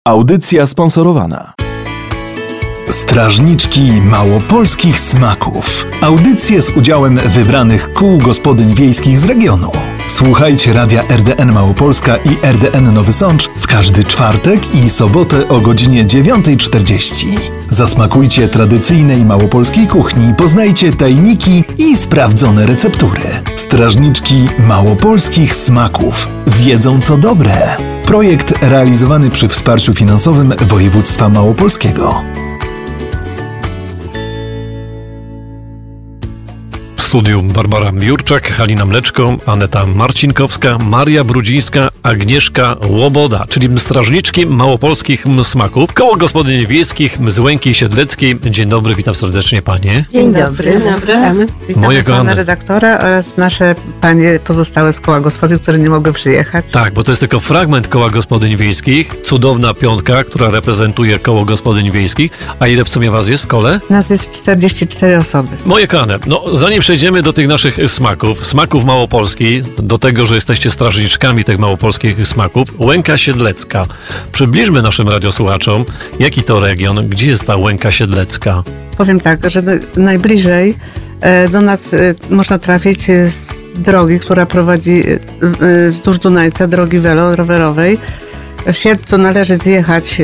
Audycja sponsorowana. Strażniczki małopolskich smaków. Audycje z udziałem wybranych kół gospodyń wiejskich z regionu. Słuchajcie radia RDN Małopolska i RDN Nowy Sącz w każdy czwartek i sobotę o godzinie 9:40. Zasmakujcie tradycyjnej małopolskiej kuchni, poznajcie tajniki i sprawdzone receptury. Strażniczki małopolskich smaków wiedzą co dobre. Projekt realizowany przy wsparciu finansowym województwa małopolskiego. W studiu Barbara Miurczak, Halina Mleczko, Aneta Marcinkowska, Maria Brudzińska, Agnieszka Łoboda, czyli strażniczki małopolskich smaków, koło gospodyń wiejskich z Łęki Siedleckiej. Dzień dobry, witam serdecznie panie. Dzień dobry. Witam Moje pana kochane redaktora oraz nasze panie pozostałe z koła gospodyń, które nie mogły przyjechać. Tak, bo to jest tylko fragment koła gospodyń wiejskich. Cudowna piątka, która reprezentuje koło gospodyń wiejskich. A ile w sumie was jest w kole? Nas jest 44 osoby. Moje kochane, zanim przejdziemy do tych naszych smaków małopolskich, do tego, że jesteście strażniczkami tych małopolskich smaków, Łęka Siedlecka. Przybliżmy naszym radiosłuchaczom, jaki to region, gdzie jest ta Łęka Siedlecka? Powiem tak, że najbliżej do nas można trafić z drogi, która prowadzi wzdłuż Dunajca, drogi rowerowej. W Siedlcu należy zjechać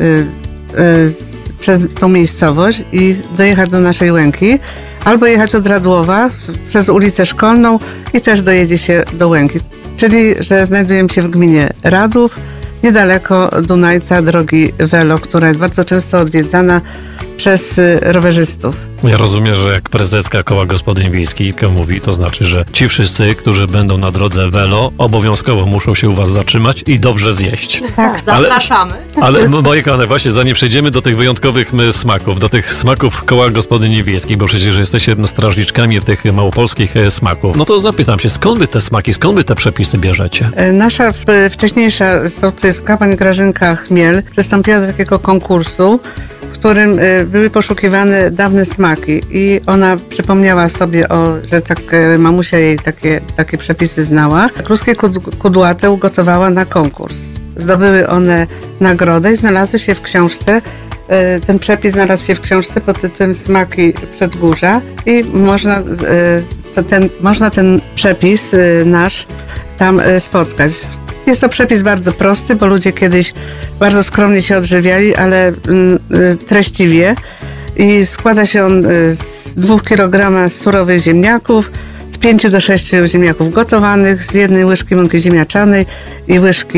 przez tą miejscowość i dojechać do naszej Łęki, albo jechać od Radłowa przez ulicę Szkolną i też dojedzie się do Łęki. Czyli, że znajdujemy się w gminie Radłów, niedaleko Dunajca, drogi Welo, która jest bardzo często odwiedzana przez rowerzystów. Ja rozumiem, że jak prezeska koła gospodyń wiejskich mówi, to znaczy, że ci wszyscy, którzy będą na drodze Welo, obowiązkowo muszą się u was zatrzymać i dobrze zjeść. Tak, zapraszamy. Ale moje kochane, właśnie zanim przejdziemy do tych wyjątkowych smaków, do tych smaków koła gospodyń wiejskich, bo przecież jesteście strażniczkami tych małopolskich smaków, no to zapytam się, skąd wy te smaki, skąd wy te przepisy bierzecie? Nasza wcześniejsza sołtyska, pani Grażynka Chmiel, przystąpiła do takiego konkursu, w którym były poszukiwane dawne smaki i ona przypomniała sobie, że tak mamusia jej takie przepisy znała. Kluskie kudłate ugotowała na konkurs. Zdobyły one nagrodę i znalazły się w książce. Ten przepis znalazł się w książce pod tytułem Smaki Przedgórza i można ten przepis nasz tam spotkać. Jest to przepis bardzo prosty, bo ludzie kiedyś bardzo skromnie się odżywiali, ale treściwie. I składa się on z 2 kg surowych ziemniaków, z 5 do 6 ziemniaków gotowanych, z 1 łyżki mąki ziemniaczanej i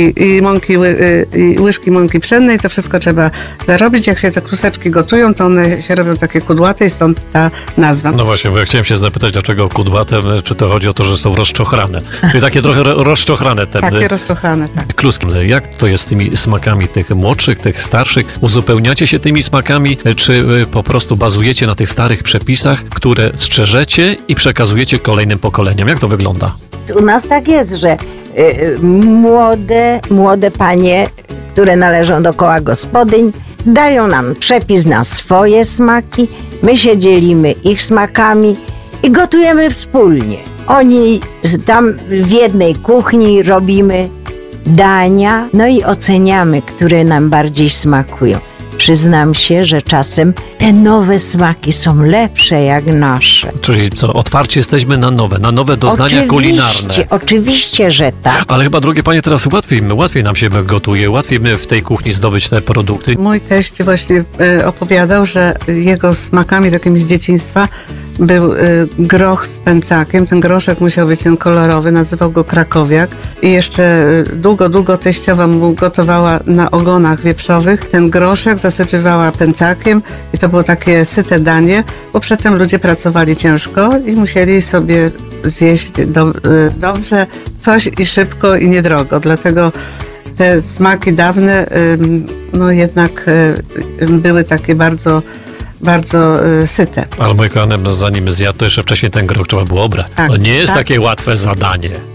łyżki mąki pszennej. To wszystko trzeba zarobić. Jak się te kluseczki gotują, to one się robią takie kudłate i stąd ta nazwa. No właśnie, bo ja chciałem się zapytać, dlaczego kudłate, czy to chodzi o to, że są rozczochrane? Czyli takie trochę rozczochrane. Takie rozczochrane, tak. Kluski. Jak to jest z tymi smakami tych młodszych, tych starszych? Uzupełniacie się tymi smakami, czy po prostu bazujecie na tych starych przepisach, które strzeżecie i przekazujecie kolejnym pokoleniom? Jak to wygląda? U nas tak jest, że młode panie, które należą do koła gospodyń, dają nam przepis na swoje smaki, my się dzielimy ich smakami i gotujemy wspólnie. Oni tam w jednej kuchni robimy dania, no i oceniamy, które nam bardziej smakują. Przyznam się, że czasem te nowe smaki są lepsze jak nasze. Czyli co, otwarci jesteśmy na nowe doznania kulinarne. Oczywiście, że tak. Ale chyba, drogie panie, teraz łatwiej nam się gotuje, łatwiej w tej kuchni zdobyć te produkty. Mój teść właśnie opowiadał, że jego smakami takimi z dzieciństwa był groch z pęcakiem. Ten groszek musiał być ten kolorowy, nazywał go krakowiak. I jeszcze długo teściowa mu gotowała na ogonach wieprzowych. Ten groszek zasypywała pęcakiem i to było takie syte danie, bo przedtem ludzie pracowali ciężko i musieli sobie zjeść dobrze coś i szybko i niedrogo. Dlatego te smaki dawne jednak były takie bardzo syte. Ale moje kochane, zanim zjadł, to jeszcze wcześniej ten groch trzeba było obrać. Tak, to nie jest takie łatwe zadanie.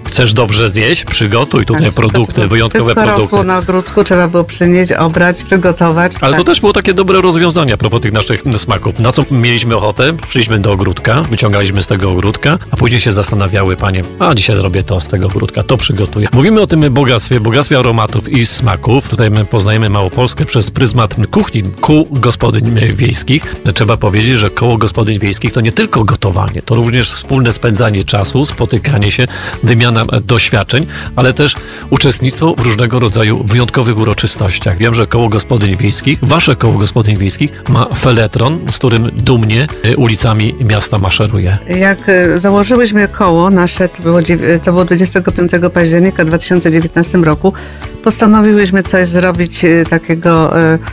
Chcesz dobrze zjeść? Przygotuj tutaj produkty, wyjątkowe Wszystko produkty. rosło na ogródku, trzeba było przynieść, obrać, przygotować. Ale tak. to też było takie dobre rozwiązanie a propos tych naszych smaków. Na co mieliśmy ochotę? Szliśmy do ogródka, wyciągaliśmy z tego ogródka, a później się zastanawiały panie, a dzisiaj zrobię to z tego ogródka, to przygotuję. Mówimy o tym bogactwie aromatów i smaków. Tutaj my poznajemy Małopolskę przez pryzmat kuchni kół gospodyń wiejskich. Trzeba powiedzieć, że koło gospodyń wiejskich to nie tylko gotowanie, to również wspólne spędzanie czasu, spotykanie się, wymiana doświadczeń, ale też uczestnictwo w różnego rodzaju wyjątkowych uroczystościach. Wiem, że koło gospodyń wiejskich, wasze koło gospodyń wiejskich ma feletron, z którym dumnie ulicami miasta maszeruje. Jak założyłyśmy koło nasze, to było 25 października 2019 roku, postanowiłyśmy coś zrobić takiego,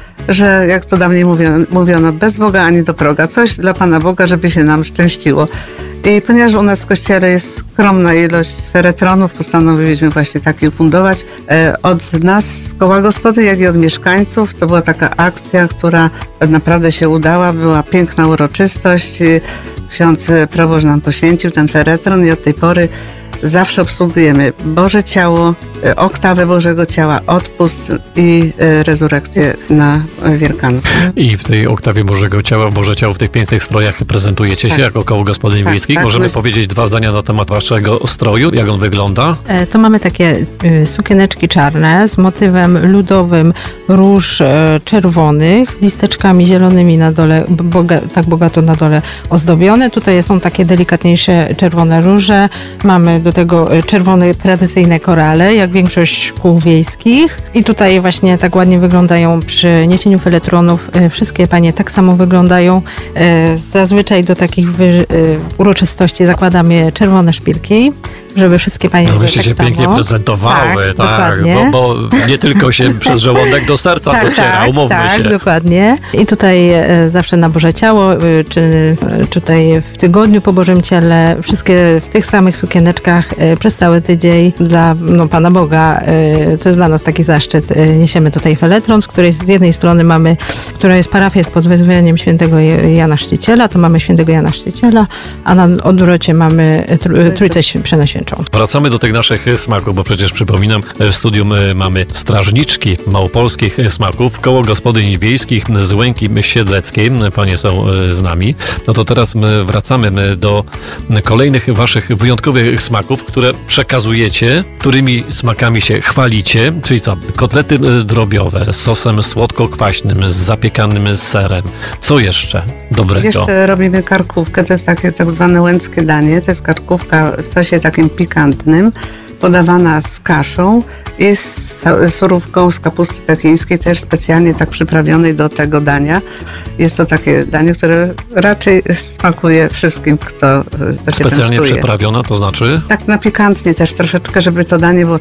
że jak to dawniej mówiono, bez Boga ani do proga, coś dla Pana Boga, żeby się nam szczęściło. I ponieważ u nas w kościele jest skromna ilość feretronów, postanowiliśmy właśnie taki fundować. Od nas z koła gospody, jak i od mieszkańców, to była taka akcja, która naprawdę się udała, była piękna uroczystość. Ksiądz proboszcz nam poświęcił ten feretron i od tej pory zawsze obsługujemy Boże Ciało, oktawę Bożego Ciała, odpust i rezurekcję na Wielkanoc. I w tej oktawie Bożego Ciała, Boże Ciało w tych pięknych strojach prezentujecie się jako koło gospodyń wiejskich. Możemy powiedzieć dwa zdania na temat waszego stroju, jak on wygląda? To mamy takie sukieneczki czarne z motywem ludowym róż czerwonych, listeczkami zielonymi na dole, tak bogato na dole ozdobione. Tutaj są takie delikatniejsze czerwone róże. Mamy do tego czerwone tradycyjne korale, jak większość kół wiejskich. I tutaj właśnie tak ładnie wyglądają przy niesieniu feletronów. Wszystkie panie tak samo wyglądają. Zazwyczaj do takich uroczystości zakładamy czerwone szpilki, żeby wszystkie panie były byście tak się samo. pięknie prezentowały, tak, dokładnie. bo nie tylko się przez żołądek do serca dociera, umówmy się. Tak, dokładnie. I tutaj zawsze na Boże Ciało, czy tutaj w tygodniu po Bożym Ciele, wszystkie w tych samych sukieneczkach przez cały tydzień dla Pana Boga. To jest dla nas taki zaszczyt. Niesiemy tutaj feletron, z której z jednej strony mamy, która jest parafia pod wezwaniem świętego Jana Chrzciciela, to mamy świętego Jana Chrzciciela, a na odwrocie mamy Trójcę Przenajświętszą. Wracamy do tych naszych smaków, bo przecież przypominam, w studium mamy strażniczki małopolskich smaków, koło gospodyń wiejskich z Łęki Siedleckiej. Panie są z nami. No to teraz my wracamy do kolejnych waszych wyjątkowych smaków, które przekazujecie, którymi smakami się chwalicie, czyli co? Kotlety drobiowe z sosem słodko-kwaśnym, z zapiekanym serem. Co jeszcze dobrego? Jeszcze robimy karkówkę, to jest takie tak zwane łęckie danie. To jest karkówka w sosie takim pikantnym, podawana z kaszą i z surówką z kapusty pekińskiej, też specjalnie tak przyprawionej do tego dania. Jest to takie danie, które raczej smakuje wszystkim, kto się Specjalnie częstuje. przyprawiona, to znaczy? Tak na pikantnie też troszeczkę, żeby to danie było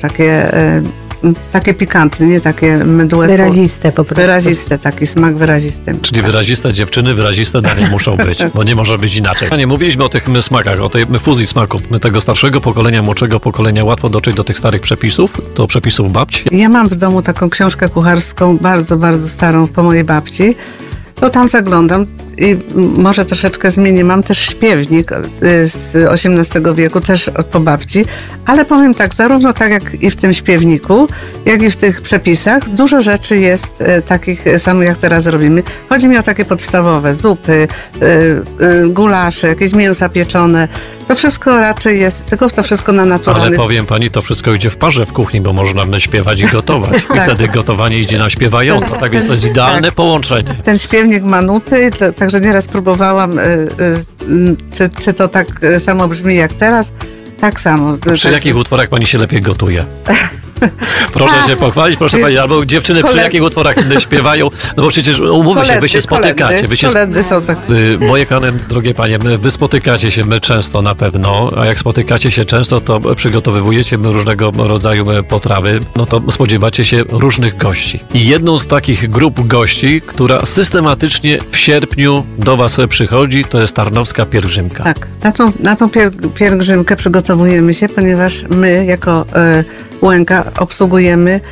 takie pikantne, nie takie mydłe. Wyraziste po prostu. Wyraziste, taki smak wyrazisty. Czyli wyraziste dziewczyny, wyraziste danie muszą być, bo nie może być inaczej. Nie mówiliśmy o tych smakach, o tej fuzji smaków tego starszego pokolenia, młodszego pokolenia. Łatwo dotrzeć do tych starych przepisów, do przepisów babci. Ja mam w domu taką książkę kucharską, bardzo, bardzo starą, po mojej babci. To tam zaglądam i może troszeczkę zmienię. Mam też śpiewnik z XVIII wieku, też po babci, ale powiem tak, zarówno tak jak i w tym śpiewniku, jak i w tych przepisach, dużo rzeczy jest takich samych, jak teraz robimy. Chodzi mi o takie podstawowe, zupy, gulasze, jakieś mięsa pieczone. To wszystko raczej jest, tylko to wszystko na naturalnych... Ale powiem pani, to wszystko idzie w parze w kuchni, bo można śpiewać i gotować. I wtedy gotowanie idzie nam śpiewająco. Tak więc to jest idealne połączenie. Ten śpiewnik ma nuty, także nieraz próbowałam, czy to tak samo brzmi jak teraz. Tak samo. Przy jakich utworach pani się lepiej gotuje? Proszę się pochwalić, proszę pani, albo dziewczyny przy jakich utworach śpiewają, no bo przecież umówmy się, wy się spotykacie. Koledy są tak. Moje kochane, drogie panie, wy spotykacie się często na pewno, a jak spotykacie się często, to przygotowujecie różnego rodzaju potrawy, no to spodziewacie się różnych gości. I jedną z takich grup gości, która systematycznie w sierpniu do was przychodzi, to jest Tarnowska Pielgrzymka. Tak, na tą pielgrzymkę przygotowujemy się, ponieważ my jako Łęka obsługujemy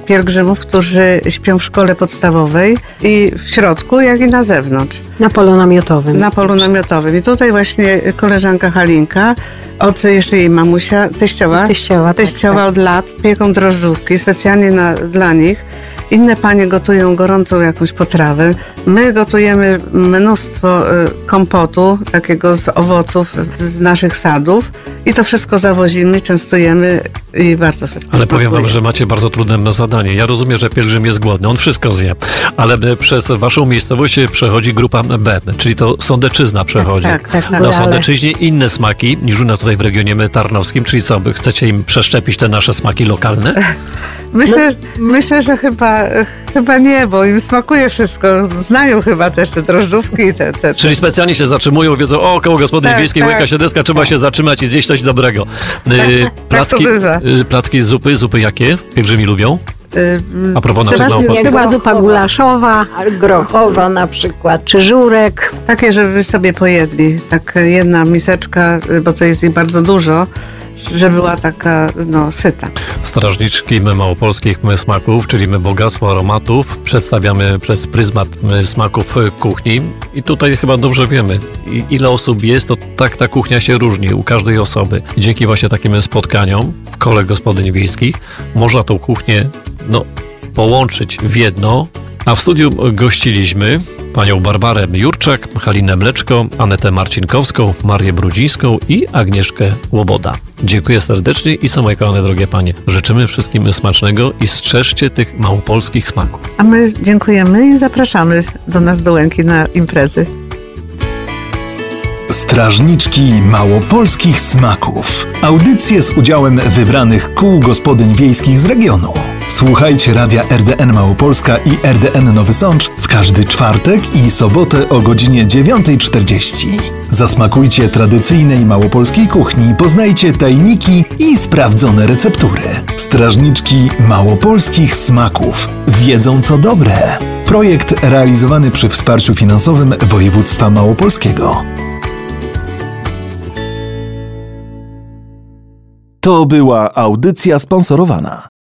pielgrzymów, którzy śpią w szkole podstawowej i w środku, jak i na zewnątrz. Na polu namiotowym. Na polu namiotowym. I tutaj właśnie koleżanka Halinka, jeszcze jej mamusia, teściowa od lat, pieką drożdżówki specjalnie dla nich. Inne panie gotują gorącą jakąś potrawę. My gotujemy mnóstwo kompotu, takiego z owoców z naszych sadów i to wszystko zawozimy, częstujemy i bardzo wszystko Ale powiem smakuje. wam, że macie bardzo trudne zadanie. Ja rozumiem, że pielgrzym jest głodny, on wszystko zje, ale przez waszą miejscowość przechodzi grupa B, czyli to Sądeczyzna przechodzi. Tak. Na Sądeczyźnie inne smaki niż u nas tutaj w regionie tarnowskim, czyli co, wy chcecie im przeszczepić te nasze smaki lokalne? Myślę, że chyba nie, bo im smakuje wszystko. Znają chyba też te drożdżówki. Czyli specjalnie się zatrzymują, wiedzą, o, koło gospodyń wiejskiej, łyka się deska, trzeba się zatrzymać i zjeść coś dobrego. Placki, to bywa. placki z zupy jakie pielgrzymi lubią? A propos naszych Przeważnie małopolskich. Chyba zupa gulaszowa. Grochowa na przykład, czy żurek. Takie, żeby sobie pojedli. Tak jedna miseczka, bo to jest ich bardzo dużo, żeby była taka, syta. Strażniczki małopolskich smaków, czyli bogactwo aromatów, przedstawiamy przez pryzmat smaków kuchni i tutaj chyba dobrze wiemy, ile osób jest, to tak ta kuchnia się różni u każdej osoby. Dzięki właśnie takim spotkaniom w kole gospodyń wiejskich można tą kuchnię połączyć w jedno, a w studiu gościliśmy panią Barbarę Jurczak, Halinę Mleczko, Anetę Marcinkowską, Marię Brudzińską i Agnieszkę Łoboda. Dziękuję serdecznie i są moje kochane drogie panie. Życzymy wszystkim smacznego i strzeżcie tych małopolskich smaków. A my dziękujemy i zapraszamy do nas do Łęki na imprezy. Strażniczki małopolskich smaków. Audycje z udziałem wybranych kół gospodyń wiejskich z regionu. Słuchajcie radia RDN Małopolska i RDN Nowy Sącz w każdy czwartek i sobotę o godzinie 9:40. Zasmakujcie tradycyjnej małopolskiej kuchni, poznajcie tajniki i sprawdzone receptury. Strażniczki małopolskich smaków wiedzą co dobre. Projekt realizowany przy wsparciu finansowym województwa małopolskiego. To była audycja sponsorowana.